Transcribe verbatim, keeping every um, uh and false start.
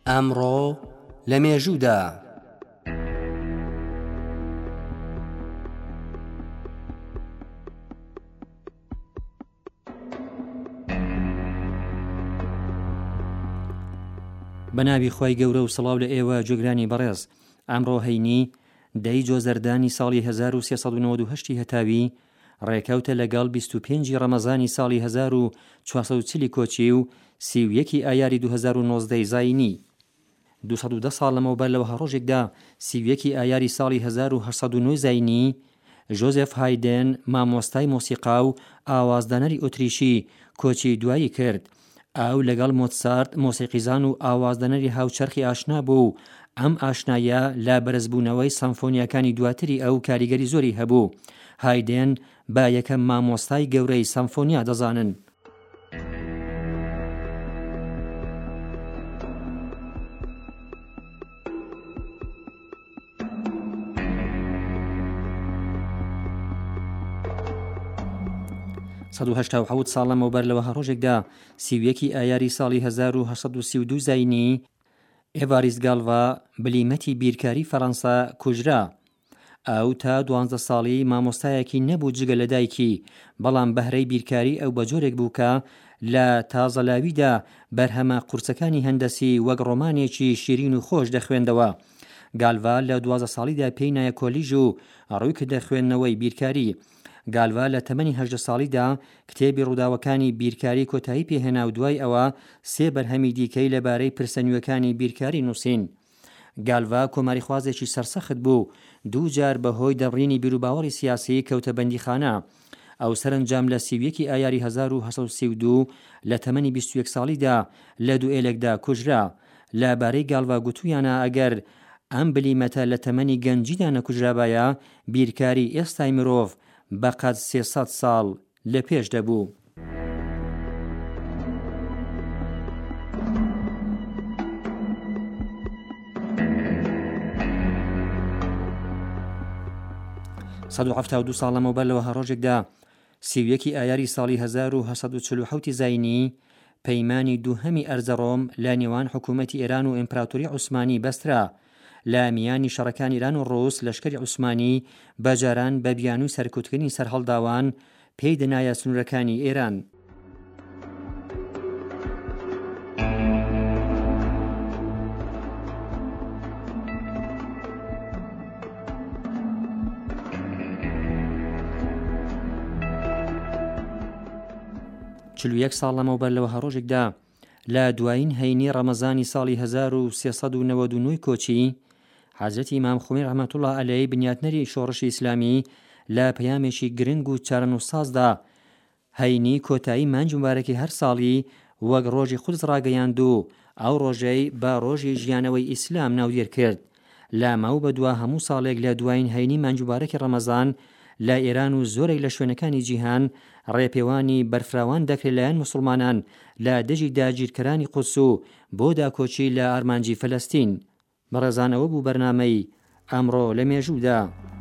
ئەمڕۆ لە مێژوودا بەناوی خۆی گەورە و سڵاو لە ئێوە جوگرانی بەڕێز. ئەمڕۆ هەینی دەی جۆزەردانی ساڵی هەزار و سێسەد و نۆڤە و هەشت هەتاوی ڕێکەوتە لەگەڵ بیست و پێنجی ڕەمەزانی ساڵی هەزار و چوارسەد و چلی کۆچی و سی و یەکی ئایاری دوو هەزار و نۆزدەی زاینی. دووسەد و دە ساڵ لەمەوبەر لەوە هەڕۆژێکدا سی و یەکی ئایاری ساڵی هەزار و هەشت سەد و نۆ زاینی ژۆزێف هایدن مامۆستای مۆسیقا و ئاوازدانەری ئۆتریشی کۆچی دوایی کرد. ئەو لەگەڵ مۆتسارت مۆسیقیزان و ئاوازدانەری هاوچەرخی ئاشنا بوو. ئەم ئاشنایە لا بەرزبوونەوەی سەمفۆنیەکانی دواتری ئەو کاریگەری زۆری هەبوو. هایدن با یەکەم مامۆستای گەورەی سەمفۆنیا دەزانن. سەد و هەشتا و حەوت ساڵ لەمەوبەر لەوە هەڕۆژێکدا سی و یەکی ئایاری ساڵی هەزار و هەشت سەد و سی و دوو زاینی ئێڤاریست گاڵڤا بلیمەتی بیرکاری فەڕەنسا کوژرا. ئەو تا دوانزە ساڵی مامۆستایەکی نەبوو جگە لە دایکی، بەڵام بەهرەی بیرکاری ئەو بە جۆرێک بوو کە لە تازەلاویدا بەرهەمە قورسەکانی هەندەسی وەک ڕۆمانێکی شیرین و خۆش دەخوێندەوە. گاڵڤا لە دوازدە ساڵیدا پێی نایە کۆلیژ و ڕووی کردە خوێندنەوەی بیرکاری. گاڵڤا لە تەمەنی هەژدە ساڵیدا کتێبی ڕووداوەکانی بیرکاری کۆتایی پێهێنا و دوای ئەوە سێ بەرهەمی دیکەی لەبارەی پرسەنوێکانی بیرکاری نووسین. گاڵڤا کۆماری خوازێکی سەرسەخت بوو، دوو جار بەهۆی دەڕینی بیرروباوەڕی سیاسی کەوتە بەندیخانە. ئەو سەرنجام لە سی و یەکی ئایاری هەزار و هەشت سەد و سی و دوو لە تەمەنی بیست و یەک ساڵیدا لە دوئێلێکدا کوژرا. لەبارەی گاڵڤا گوتوویانە ئەگەر ئەم بلیمەتە لە تەمەنی گەنجیدا نەکوژرابایە بیرکاری ئێستای مرۆڤ بەقەد سێسەد ساڵ لە پێش دەبوو. سەد و هەفتا و دوو ساڵ لەمەوبەر لەوە هەڕۆژێکدا سی و یەکی ئایاری ساڵی هەزار و هەشت سەد و چل و حەوتی زاینی پەیمانی دووهەمی ئەرزەڕۆم لە نێوان حکوومەتی ئێران و ئیمپراتۆری عوسمانی بەسترا. لە میانی شەڕەکان ئێران و ڕۆس لەشکری عوسمانی بەجاران بە بیانووی سەرکەوتنی سەرهەڵداوان پێی دەنایە سنوورەکانی ئێران. چل و یەک ساڵ لەمەوبەر لەوە هەڕۆژێکدا لە دوایین هەینی ڕەمەزانی ساڵی هەزار و سێسەد و نەوەد و نۆ کۆچی حەزرەتی ئیمام خۆمێنی ڕەحمەتوڵڵا عەلەیهی بنیاتنەری شۆڕشی ئیسلامی لە پەیامێکی گرنگ و چارەنووسسازدا هەینی کۆتایی مانج مبارەکی هەر ساڵی وەک ڕۆژی قودس ڕاگەیاند و ئەو ڕۆژەی بە ڕۆژی ژیانەوەی ئیسلام ناودێر کرد. لە ماوە بەدووە هەموو ساڵێک لە دوایین هەینی مانج مبارەکی ڕەمەزان لە ئێران و زۆرێک لە شوێنەکانی جیهان ڕێپێوانی بەرفراوان دەکرێت لەلایەن موسڵمانان لە دژی داگیرکەرانی قودس و بۆ داکۆچی لە ئارمانجی فەلەستین. بەڕێزانەوە بوو بەرنامەی ئەمڕۆ لە مێژوودا.